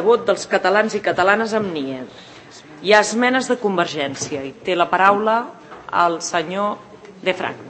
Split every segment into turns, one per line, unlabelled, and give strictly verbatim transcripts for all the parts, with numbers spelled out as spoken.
de vot dels catalans i catalanes amb N I E. Hi ha esmenes de Convergència i té la paraula el senyor De Franco.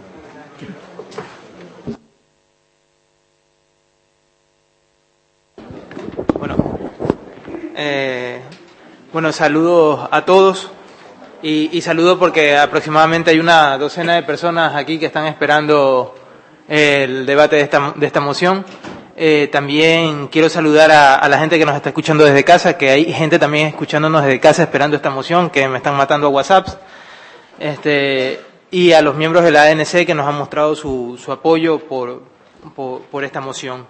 Bueno, eh, bueno, saludos a todos y, y saludo porque aproximadamente hay una docena de personas aquí que están esperando el debate de esta, de esta moción. Eh, también quiero saludar a, a la gente que nos está escuchando desde casa, que hay gente también escuchándonos desde casa esperando esta moción, que me están matando a WhatsApps, este, y a los miembros de la A N C que nos han mostrado su, su apoyo por, por, por esta moción.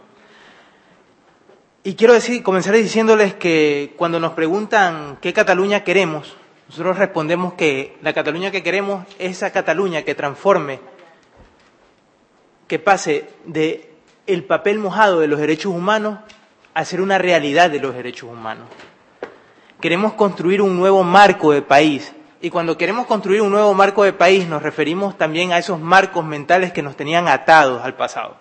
Y quiero decir, comenzar diciéndoles que cuando nos preguntan qué Cataluña queremos, nosotros respondemos que la Cataluña que queremos es esa Cataluña que transforme, que pase de el papel mojado de los derechos humanos a ser una realidad de los derechos humanos. Queremos construir un nuevo marco de país. Y cuando queremos construir un nuevo marco de país nos referimos también a esos marcos mentales que nos tenían atados al pasado.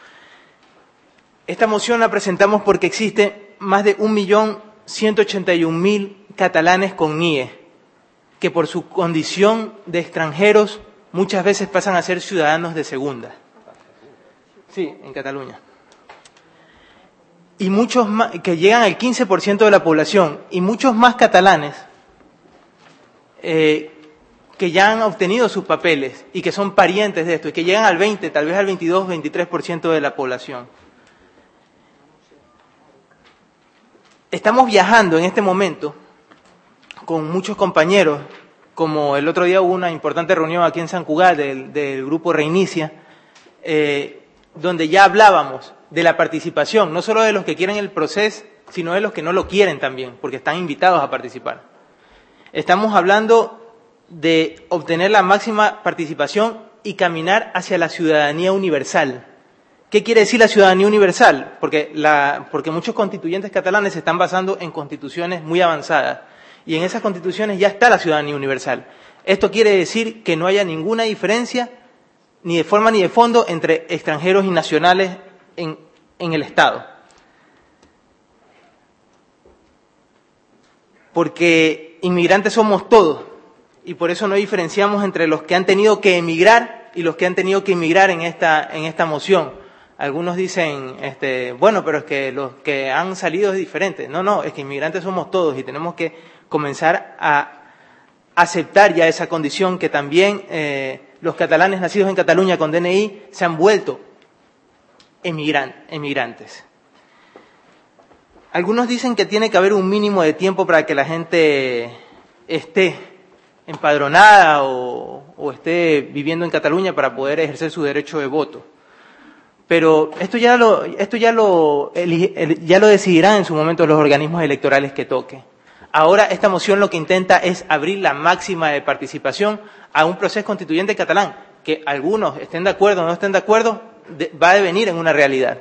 Esta moción la presentamos porque existe más de un millón ciento ochenta y un mil catalanes con N I E, que por su condición de extranjeros muchas veces pasan a ser ciudadanos de segunda. Sí, en Cataluña. Y muchos más, que llegan al quince por ciento de la población, y muchos más catalanes eh, que ya han obtenido sus papeles y que son parientes de esto, y que llegan al veinte, tal vez al veintidós, veintitrés por ciento de la población. Estamos viajando en este momento con muchos compañeros, como el otro día hubo una importante reunión aquí en San Cugat del, del grupo Reinicia, eh, donde ya hablábamos de la participación, no solo de los que quieren el proceso, sino de los que no lo quieren también, porque están invitados a participar. Estamos hablando de obtener la máxima participación y caminar hacia la ciudadanía universal. ¿Qué quiere decir la ciudadanía universal? Porque, la, porque muchos constituyentes catalanes se están basando en constituciones muy avanzadas, y en esas constituciones ya está la ciudadanía universal. Esto quiere decir que no haya ninguna diferencia ni de forma ni de fondo entre extranjeros y nacionales en, en el Estado. Porque inmigrantes somos todos, y por eso no diferenciamos entre los que han tenido que emigrar y los que han tenido que inmigrar en esta, en esta moción. Algunos dicen, este, bueno, pero es que los que han salido es diferente. No, no, es que inmigrantes somos todos y tenemos que comenzar a aceptar ya esa condición que también eh, los catalanes nacidos en Cataluña con D N I se han vuelto emigran, emigrantes. Algunos dicen que tiene que haber un mínimo de tiempo para que la gente esté empadronada o, o esté viviendo en Cataluña para poder ejercer su derecho de voto. Pero esto ya lo, esto ya lo, ya lo decidirán en su momento los organismos electorales que toque. Ahora esta moción lo que intenta es abrir la máxima de participación a un proceso constituyente catalán, que algunos estén de acuerdo o no estén de acuerdo, de, va a devenir en una realidad.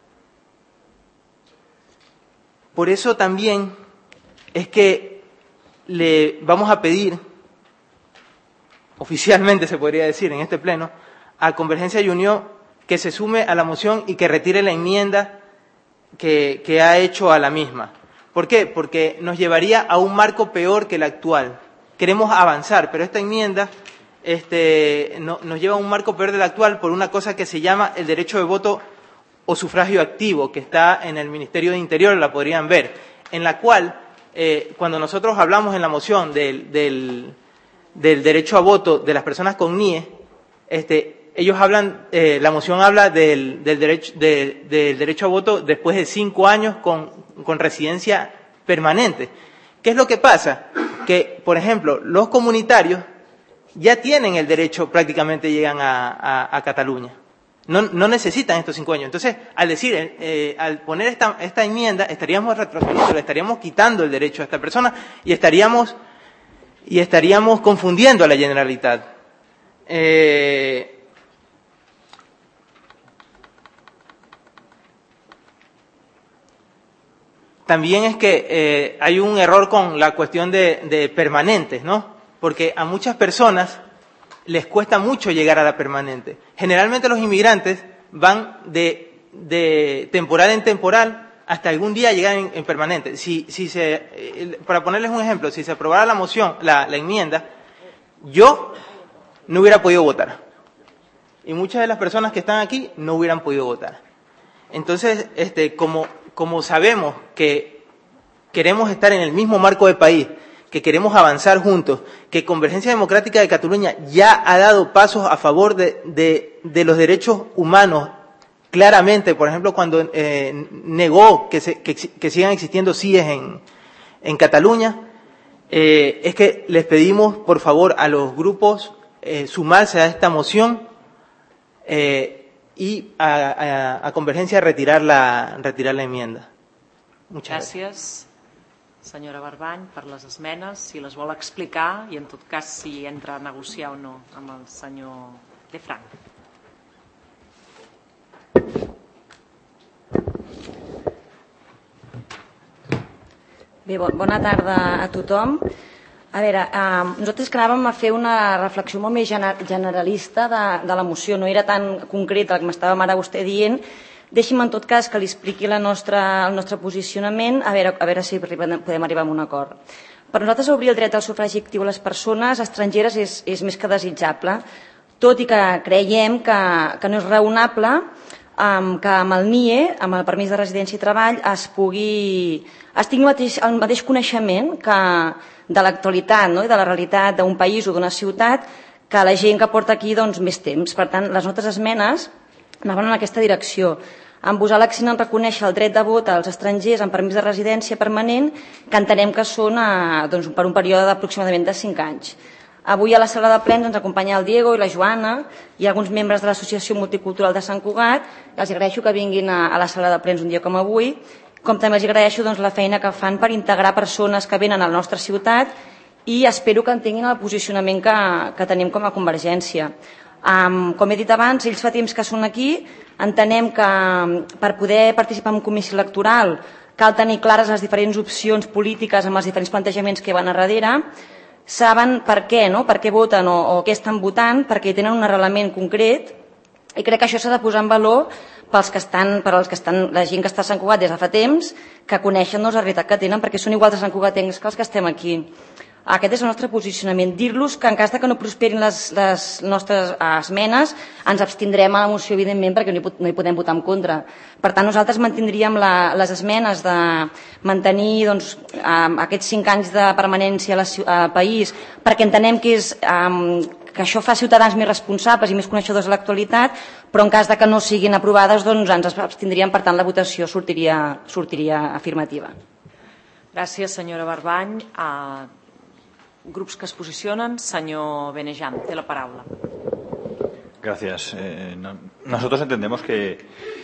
Por eso también es que le vamos a pedir, oficialmente se podría decir en este pleno, a Convergencia y Unió que se sume a la moción y que retire la enmienda que, que ha hecho a la misma. ¿Por qué? Porque nos llevaría a un marco peor que el actual. Queremos avanzar, pero esta enmienda este, no, nos lleva a un marco peor del actual por una cosa que se llama el derecho de voto o sufragio activo, que está en el Ministerio de Interior, la podrían ver, en la cual, eh, cuando nosotros hablamos en la moción del, del, del derecho a voto de las personas con N I E, este, ellos hablan, eh, la moción habla del, del, derecho, de, del derecho a voto después de cinco años con, con residencia permanente. ¿Qué es lo que pasa? Que, por ejemplo, los comunitarios ya tienen el derecho, prácticamente llegan a, a, a Cataluña. No, no necesitan estos cinco años. Entonces, al decir, eh, al poner esta, esta enmienda, estaríamos retrocediendo, le estaríamos quitando el derecho a esta persona y estaríamos, y estaríamos confundiendo a la Generalitat. Eh, También es que eh, hay un error con la cuestión de, de permanentes, ¿no? Porque a muchas personas les cuesta mucho llegar a la permanente. Generalmente los inmigrantes van de, de temporal en temporal hasta algún día llegar en, en permanente. Si, si se, eh, para ponerles un ejemplo, si se aprobara la moción, la, la enmienda, yo no hubiera podido votar. Y muchas de las personas que están aquí no hubieran podido votar. Entonces, este, como, como sabemos que queremos estar en el mismo marco de país, que queremos avanzar juntos, que Convergencia Democrática de Cataluña ya ha dado pasos a favor de, de, de los derechos humanos, claramente, por ejemplo, cuando eh, negó que, se, que, que sigan existiendo C I E en, en Cataluña, eh, es que les pedimos, por favor, a los grupos eh, sumarse a esta moción eh, y a, a, a Convergencia retirar la, retirar la enmienda. Muchas
gràcies. Gràcies, senyora Barbany, per les esmenes. Si les vol explicar i, en tot cas, si entra a negociar o no amb el senyor De Frank.
Bé, bona tarda a tothom. A veure, eh, nosaltres anàvem a fer una reflexió molt més generalista de, de la moció, no era tan concreta el que m'estàvem ara vostè dient. Deixi'm, en tot cas, que li expliqui la nostra, el nostre posicionament, a veure, a veure si podem arribar a un acord. Per nosaltres, obrir el dret al sufragi actiu a les persones estrangeres és, és més que desitjable, tot i que creiem que, que no és raonable um, que amb el N I E, amb el permís de residència i treball, es pugui... es tingui el mateix, el mateix coneixement que de l'actualitat, no? I de la realitat d'un país o d'una ciutat que la gent que porta aquí doncs, més temps. Per tant, les nostres esmenes anaven en aquesta direcció, en posar l'accent en reconèixer el dret de vot als estrangers amb permís de residència permanent, que entenem que són a, doncs, per un període d'aproximadament de cinc anys. Avui a la sala de plens ens acompanya el Diego i la Joana i alguns membres de l'Associació Multicultural de Sant Cugat. Els agraeixo que vinguin a, a la sala de plens un dia com avui, com també els agraeixo doncs, la feina que fan per integrar persones que venen a la nostra ciutat i espero que entenguin el posicionament que, que tenim com a Convergència. Um, com he dit abans, ells fa temps que són aquí, entenem que per poder participar en un comissi electoral cal tenir clares les diferents opcions polítiques amb els diferents plantejaments que van a darrere, saben per què, no? Per què voten o, o què estan votant, perquè tenen un arrelament concret i crec que això s'ha de posar en valor pels que estan, per als que estan, la gent que està a Sant Cugat des de fa temps, que coneixen doncs, la realitat que tenen, perquè són iguals de Sant Cugatencs que els que estem aquí. Aquest és el nostre posicionament. Dir-los que en cas de que no prosperin les, les nostres esmenes, ens abstindrem a la moció, evidentment, perquè no hi, no hi podem votar en contra. Per tant, nosaltres mantindríem la, les esmenes de mantenir doncs, aquests cinc anys de permanència al país, perquè entenem que, és, um, que això fa ciutadans més responsables i més coneixedors de l'actualitat, però en cas de que no siguin aprovades, doncs ens abstindríem, per tant, la votació sortiria, sortiria afirmativa.
Gràcies, senyora Barbany. Uh... Grups que es posicionen. Señor Benejam, té la palabra.
Gracias. Eh, no, nosotros entendemos que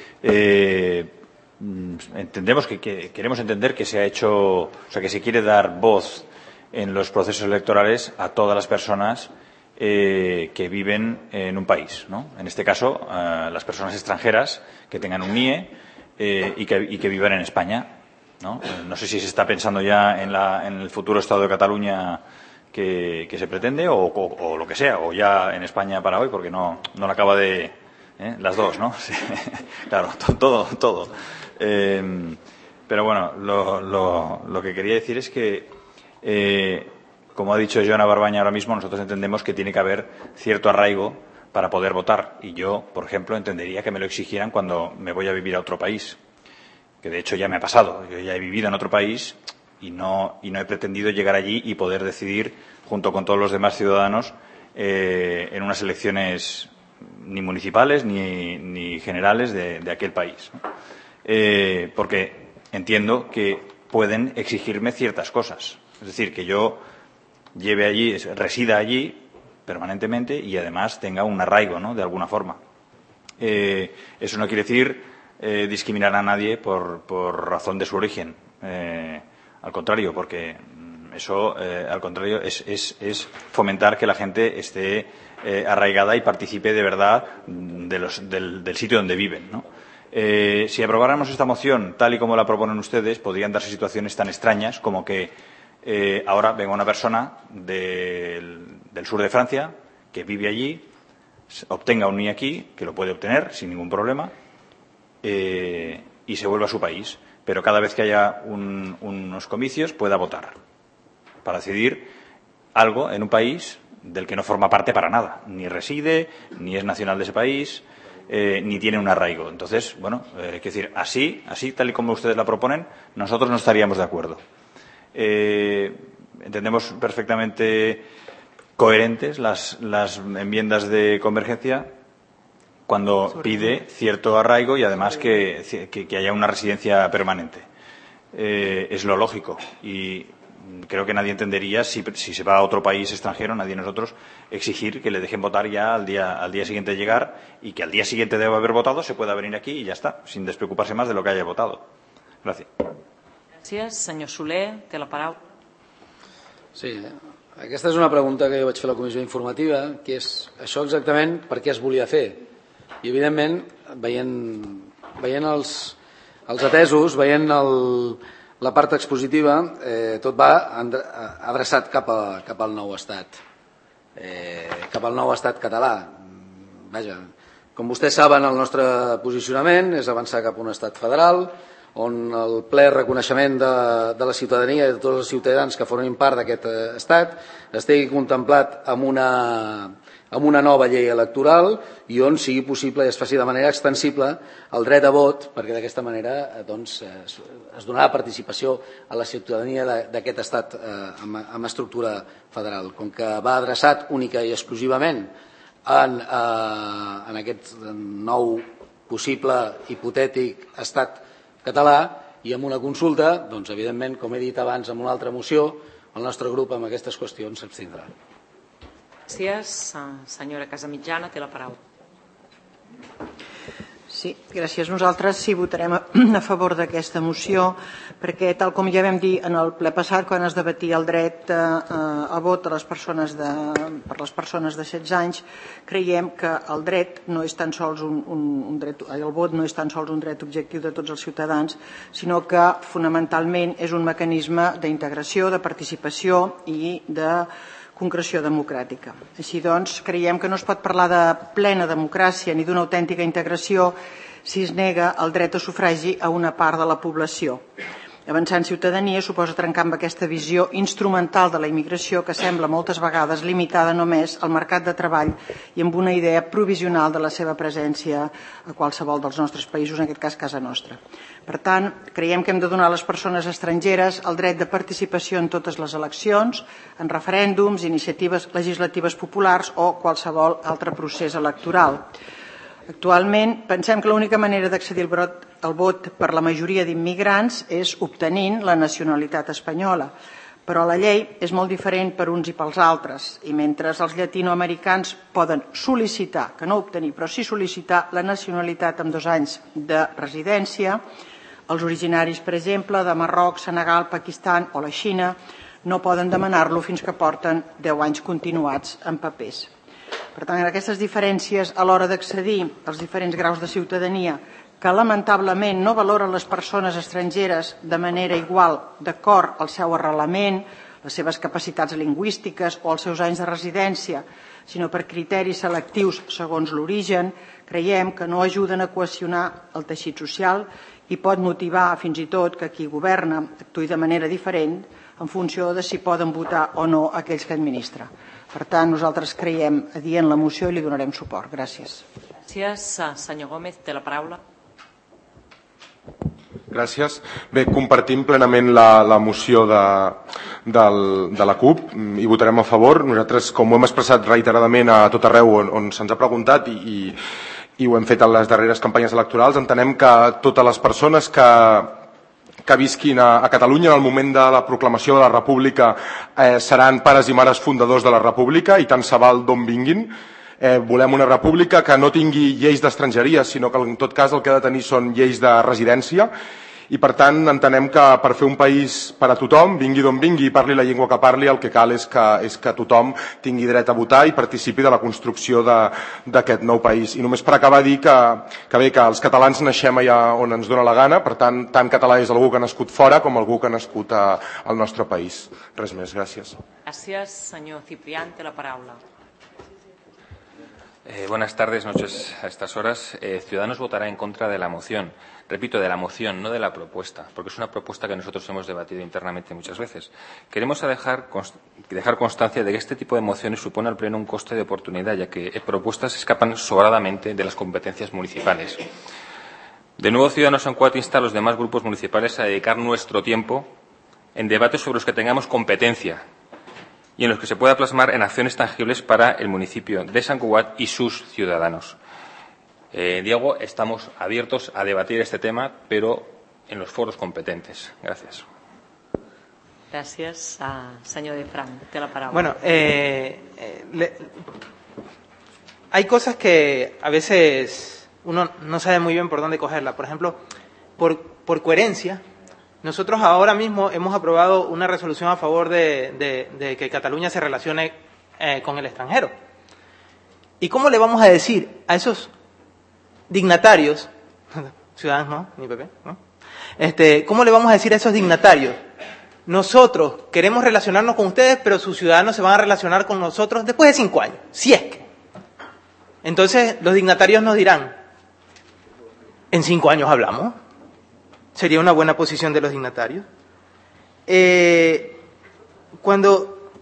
eh, entendemos que, que queremos entender que se ha hecho, o sea, que se quiere dar voz en los procesos electorales a todas las personas eh, que viven en un país, ¿no? En este caso, a las personas extranjeras que tengan un N I E eh, y, que, y que vivan en España, ¿no? No sé si se está pensando ya en, la, en el futuro Estado de Cataluña Que, que se pretende o, o, o lo que sea, o ya en España para hoy, porque no, no la acaba de... ¿eh? Las dos, ¿no? Sí, claro, todo, todo. Eh, pero bueno, lo, lo, lo que quería decir es que, eh, como ha dicho Joana Barbaña ahora mismo, nosotros entendemos que tiene que haber cierto arraigo para poder votar. Y yo, por ejemplo, entendería que me lo exigieran cuando me voy a vivir a otro país, que de hecho ya me ha pasado. Yo ya he vivido en otro país y no, y no he pretendido llegar allí y poder decidir, junto con todos los demás ciudadanos, eh, en unas elecciones ni municipales ni, ni generales de, de aquel país, ¿no? Eh, porque entiendo que pueden exigirme ciertas cosas. Es decir, que yo lleve allí, resida allí permanentemente y además tenga un arraigo, ¿no? De alguna forma. Eh, eso no quiere decir eh, discriminar a nadie por, por razón de su origen. Eh, Al contrario, porque eso, eh, al contrario, es, es, es fomentar que la gente esté eh, arraigada y participe de verdad de los, del, del sitio donde viven, ¿no? Eh, si aprobáramos esta moción tal y como la proponen ustedes, podrían darse situaciones tan extrañas como que eh, ahora venga una persona del, del sur de Francia que vive allí, obtenga un N I E aquí, que lo puede obtener sin ningún problema, eh, y se vuelva a su país. pero cada vez que haya un, unos comicios pueda votar para decidir algo en un país del que no forma parte para nada, ni reside, ni es nacional de ese país, eh, ni tiene un arraigo. Entonces, bueno, eh, es decir, así, así tal y como ustedes la proponen, nosotros no estaríamos de acuerdo. Eh, entendemos perfectamente coherentes las, las enmiendas de Convergencia cuando pide cierto arraigo y además que, que, que haya una residencia permanente. Eh, es lo lógico y creo que nadie entendería si, si se va a otro país extranjero, nadie de nosotros, exigir que le dejen votar ya al día, al día siguiente de llegar y que al día siguiente de haber votado se pueda venir aquí y ya está, sin despreocuparse más de lo que haya votado. Gracias.
Gràcies. Senyor Soler, té la paraula.
Sí, aquesta és una pregunta que jo vaig fer a la comissió informativa, que és això exactament per què es volia fer. I, evidentment, veient, veient els, els atesos, veient el, la part expositiva, eh, tot va adreçat cap, a, cap al nou estat, eh, cap al nou estat català. Vaja, com vostès saben, el nostre posicionament és avançar cap a un estat federal, on el ple reconeixement de, de la ciutadania i de tots els ciutadans que formin part d'aquest estat estigui contemplat amb una, amb una nova llei electoral i on sigui possible i es faci de manera extensible el dret a vot, perquè d'aquesta manera doncs, es, es donarà participació a la ciutadania d'aquest estat eh, amb, amb estructura federal. Com que va adreçat única i exclusivament en, eh, en aquest nou possible hipotètic estat català i amb una consulta, doncs, evidentment, com he dit abans amb una altra moció, el nostre grup amb aquestes qüestions s'abstindrà.
Gràcies. Senyora Casamitjana, té la paraula.
Sí, gràcies. Nosaltres sí votarem a favor d'aquesta moció perquè, tal com ja vam dir en el ple passat, quan es debatia el dret a vot a les persones de, per les persones de setze anys, creiem que el dret no és tan sols un, un, un dret, el vot no és tan sols un dret objectiu de tots els ciutadans, sinó que fonamentalment és un mecanisme d'integració, de participació i de concreció democràtica. Així doncs, creiem que no es pot parlar de plena democràcia ni d'una autèntica integració si es nega el dret a sufragi a una part de la població. Avançar en ciutadania suposa trencar amb aquesta visió instrumental de la immigració que sembla moltes vegades limitada només al mercat de treball i amb una idea provisional de la seva presència a qualsevol dels nostres països, en aquest cas casa nostra. Per tant, creiem que hem de donar a les persones estrangeres el dret de participació en totes les eleccions, en referèndums, iniciatives legislatives populars o qualsevol altre procés electoral. Actualment, pensem que l'única manera d'accedir al vot per la majoria d'immigrants és obtenint la nacionalitat espanyola, però la llei és molt diferent per uns i pels altres, i mentre els llatinoamericans poden sol·licitar, que no obtenir, però sí sol·licitar la nacionalitat amb dos anys de residència, els originaris, per exemple, de Marroc, Senegal, Pakistan o la Xina, no poden demanar-lo fins que porten deu anys continuats en papers. Per tant, aquestes diferències a l'hora d'accedir als diferents graus de ciutadania que lamentablement no valoren les persones estrangeres de manera igual d'acord al seu arrelament, les seves capacitats lingüístiques o els seus anys de residència, sinó per criteris selectius segons l'origen, creiem que no ajuden a cohesionar el teixit social i pot motivar fins i tot que qui governa actuï de manera diferent en funció de si poden votar o no aquells que administra. Per tant, nosaltres creiem adient la moció i li donarem suport. Gràcies.
Gràcies. Senyor Gómez, té la paraula.
Gràcies. Bé, compartim plenament la, la moció de, del, de la CUP i votarem a favor. Nosaltres, com ho hem expressat reiteradament a tot arreu on, on se'ns ha preguntat i, i, i ho hem fet en les darreres campanyes electorals, entenem que totes les persones que que visquin a, a Catalunya en el moment de la proclamació de la República eh, seran pares i mares fundadors de la República i tant se val d'on vinguin. Eh, volem una república que no tingui lleis d'estrangeria, sinó que en tot cas el que ha de tenir són lleis de residència i per tant entenem que per fer un país per a tothom, vingui d'on vingui i parli la llengua que parli, el que cal és que, és que tothom tingui dret a votar i participi de la construcció d'aquest nou país. I només per acabar dir que, que bé, que els catalans naixem allà on ens dóna la gana, per tant, tant català és algú que ha nascut fora com algú que ha nascut a, al nostre país. Res més, gràcies.
Gràcies, senyor Ciprián, té la paraula.
Eh, buenas tardes, noches a estas horas. Eh, Ciudadanos votará en contra de la moción. Repito, de la moción, no de la propuesta, porque es una propuesta que nosotros hemos debatido internamente muchas veces. Queremos dejar, const dejar constancia de que este tipo de mociones supone al Pleno un coste de oportunidad, ya que eh, propuestas escapan sobradamente de las competencias municipales. De nuevo, Ciudadanos en Cuat insta a los demás grupos municipales a dedicar nuestro tiempo en debates sobre los que tengamos competencia y en los que se pueda plasmar en acciones tangibles para el municipio de Sant Cugat y sus ciudadanos. Eh, Diego, estamos abiertos a debatir este tema, pero en los foros competentes. Gracias.
Gràcies. Uh, senyor De Frank, té la paraula.
Bueno, eh, eh, le, hay cosas que a veces uno no sabe muy bien por dónde cogerla. Por ejemplo, por, por coherencia, nosotros ahora mismo hemos aprobado una resolución a favor de, de, de que Cataluña se relacione eh, con el extranjero. ¿Y cómo le vamos a decir a esos dignatarios, ciudadanos no, ni P P, ¿no? Este, ¿cómo le vamos a decir a esos dignatarios? Nosotros queremos relacionarnos con ustedes, pero sus ciudadanos se van a relacionar con nosotros después de cinco años, si es que. Entonces, los dignatarios nos dirán, ¿en cinco años hablamos? Sería una buena posición de los dignatarios. Eh, cuando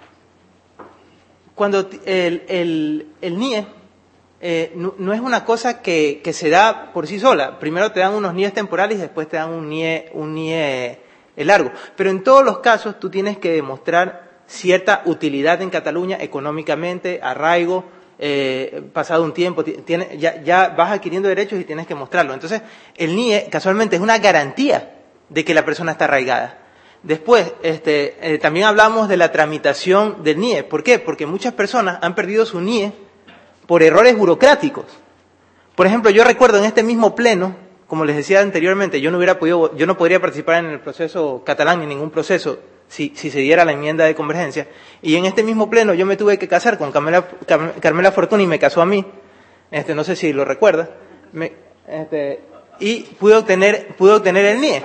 cuando el, el, el N I E eh, no, no es una cosa que, que se da por sí sola. Primero te dan unos N I Es temporales y después te dan un N I E, un N I E largo. Pero en todos los casos tú tienes que demostrar cierta utilidad en Cataluña económicamente, arraigo, eh, pasado un tiempo, tiene, ya, ya vas adquiriendo derechos y tienes que mostrarlo. Entonces, el N I E casualmente es una garantía de que la persona está arraigada. Después, este, eh, también hablamos de la tramitación del N I E. ¿Por qué? Porque muchas personas han perdido su N I E por errores burocráticos. Por ejemplo, yo recuerdo en este mismo pleno, como les decía anteriormente, yo no hubiera podido, yo no podría participar en el proceso catalán ni en ningún proceso si, si se diera la enmienda de convergencia. Y en este mismo pleno yo me tuve que casar con Carmela, Car, Carmela Fortuny, me casó a mí, este, no sé si lo recuerda, me, este, y pude obtener, pude obtener el N I E.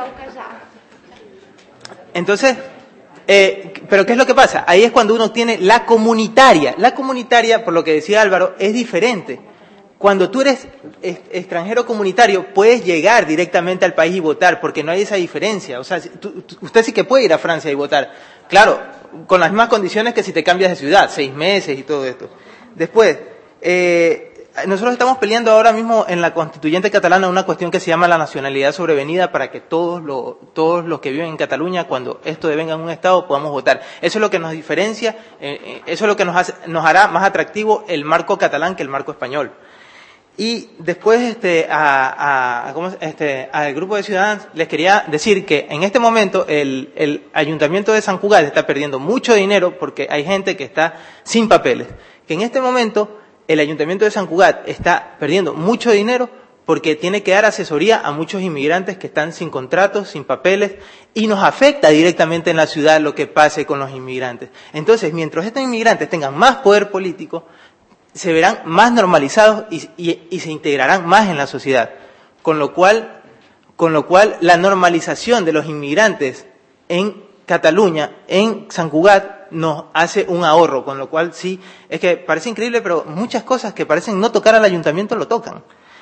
Entonces, eh, pero ¿qué es lo que pasa? Ahí es cuando uno tiene la comunitaria. La comunitaria, por lo que decía Álvaro, es diferente. Cuando tú eres extranjero comunitario, puedes llegar directamente al país y votar, porque no hay esa diferencia. O sea, tú, tú, usted sí que puede ir a Francia y votar. Claro, con las mismas condiciones que si te cambias de ciudad, seis meses y todo esto. Después, eh, nosotros estamos peleando ahora mismo en la constituyente catalana una cuestión que se llama la nacionalidad sobrevenida para que todos, lo, todos los que viven en Cataluña, cuando esto devenga en un Estado, podamos votar. Eso es lo que nos diferencia, eh, eso es lo que nos, hace, nos hará más atractivo el marco catalán que el marco español. Y después, este, a, a, ¿cómo, este, al grupo de ciudadanos les quería decir que en este momento el, el Ayuntamiento de Sant Cugat está perdiendo mucho dinero porque hay gente que está sin papeles. Que en este momento el Ayuntamiento de Sant Cugat está perdiendo mucho dinero porque tiene que dar asesoría a muchos inmigrantes que están sin contratos, sin papeles, y nos afecta directamente en la ciudad lo que pase con los inmigrantes. Entonces, mientras estos inmigrantes tengan más poder político, se verán más normalizados y, y, y se integrarán más en la sociedad. Con lo cual, con lo cual, la normalización de los inmigrantes en Cataluña, en Sant Cugat, nos hace un ahorro. Con lo cual, sí, es que parece increíble, pero muchas cosas que parecen no tocar al ayuntamiento lo tocan.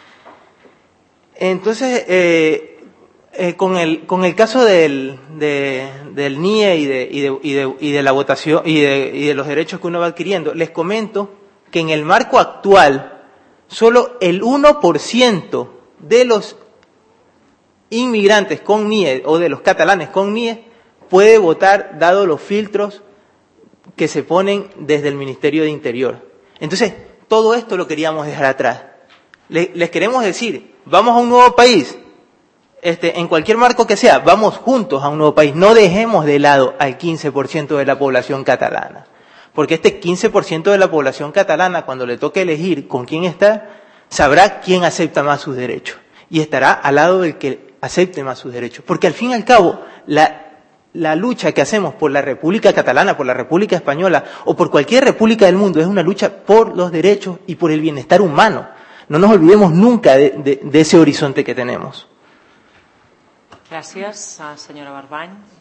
Entonces, eh, eh, con el con el caso del, de, del N I E y de, y de, y de, y de la votación y de, y de los derechos que uno va adquiriendo, les comento que en el marco actual solo el uno por ciento de los inmigrantes con N I E o de los catalanes con N I E puede votar dado los filtros que se ponen desde el Ministerio de Interior. Entonces, todo esto lo queríamos dejar atrás. Les, les queremos decir, vamos a un nuevo país, este, en cualquier marco que sea, vamos juntos a un nuevo país, no dejemos de lado al quince por ciento de la población catalana. Porque este quince por ciento de la población catalana, cuando le toque elegir con quién está, sabrá quién acepta más sus derechos. Y estará al lado del que acepte más sus derechos. Porque al fin y al cabo, la, la lucha que hacemos por la República Catalana, por la República Española, o por cualquier república del mundo, es una lucha por los derechos y por el bienestar humano. No nos olvidemos nunca de, de, de ese horizonte que tenemos.
Gracias, señora Barbany.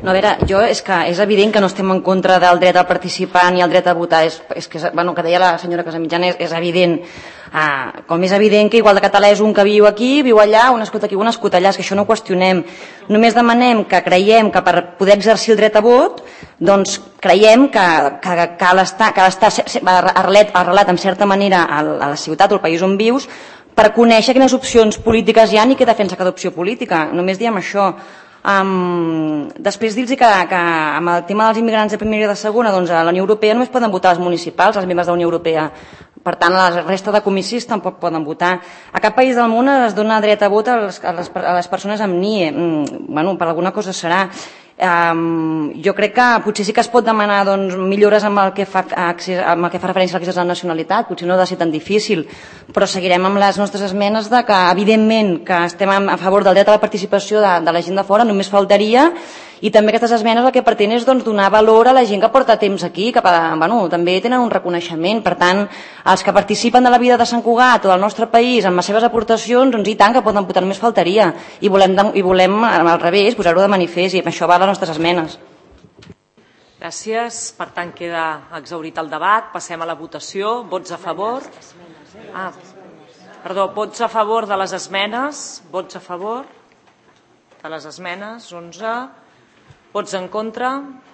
No, a veure, jo és que és evident que no estem en contra del dret a participar ni el dret a votar. És, és que, bueno, que deia la senyora Casamitjana, és, és evident. Ah, com és evident que igual de català és un que viu aquí, viu allà, un escut aquí, un escut allà, és que això no ho qüestionem. Només demanem que creiem que per poder exercir el dret a vot, doncs creiem que, que cal estar, cal estar arrelat, arrelat en certa manera a la ciutat o al país on vius per conèixer quines opcions polítiques hi ha i què defensa cada opció política. Només diem això. Um, després dir-los que, que amb el tema dels immigrants de primera i de segona, doncs a la Unió Europea només poden votar els municipals, els membres de la Unió Europea. Per tant, la resta de comissis tampoc poden votar. A cap país del món es dona dret a vot a les, a les, a les persones amb N I E. Mm, bueno, per alguna cosa serà. Um, jo crec que potser sí que es pot demanar doncs, millores amb el, que fa, accés, amb el que fa referència a l'accés a la nacionalitat, potser no ha de ser tan difícil, però seguirem amb les nostres esmenes de que evidentment que estem a favor del dret a la participació de, de la gent de fora, només faltaria, i també aquestes esmenes el que pretén és doncs, donar valor a la gent que porta temps aquí, que bueno, també tenen un reconeixement. Per tant, els que participen de la vida de Sant Cugat o del nostre país amb les seves aportacions, doncs i tant que poden votar, només faltaria, i volem, i volem al revés posar-ho de manifest, i amb això va les nostres esmenes.
Gràcies. Per tant, queda exhaurit el debat. Passem a la votació. Vots a favor? Ah, perdó, vots a favor de les esmenes? Vots a favor de les esmenes? onze. Vots en contra?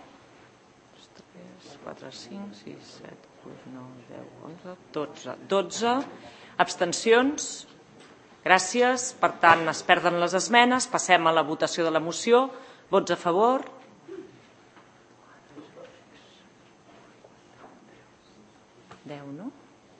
tres, quatre, cinc, sis, set, vuit, nou, deu, onze, dotze. dotze. Abstencions? Gràcies. Per tant, es perden les esmenes. Passem a la votació de la moció. Vots a favor? deu, no?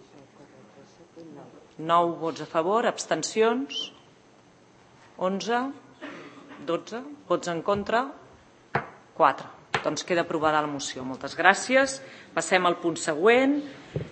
nou vots a favor. Abstencions? onze. dotze. Vots en contra? quatre. Doncs queda aprovada la moció. Moltes gràcies. Passem al punt següent.